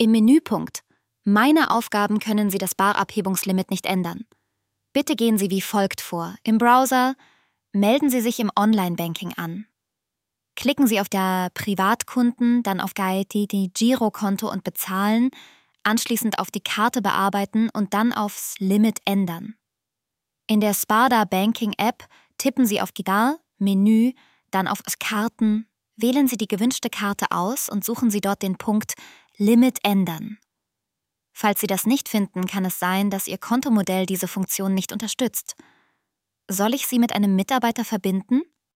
Im Menüpunkt »Meine Aufgaben können Sie das Barabhebungslimit nicht ändern«. Bitte gehen Sie wie folgt vor. Im Browser melden Sie sich im Online-Banking an. Klicken Sie auf der Privatkunden, dann auf die Girokonto und Bezahlen, anschließend auf die Karte bearbeiten und dann aufs Limit ändern. In der Sparda Banking App tippen Sie auf Gitar, Menü, dann auf Karten, wählen Sie die gewünschte Karte aus und suchen Sie dort den Punkt Limit ändern. Falls Sie das nicht finden, kann es sein, dass Ihr Kontomodell diese Funktion nicht unterstützt. Soll ich Sie mit einem Mitarbeiter verbinden?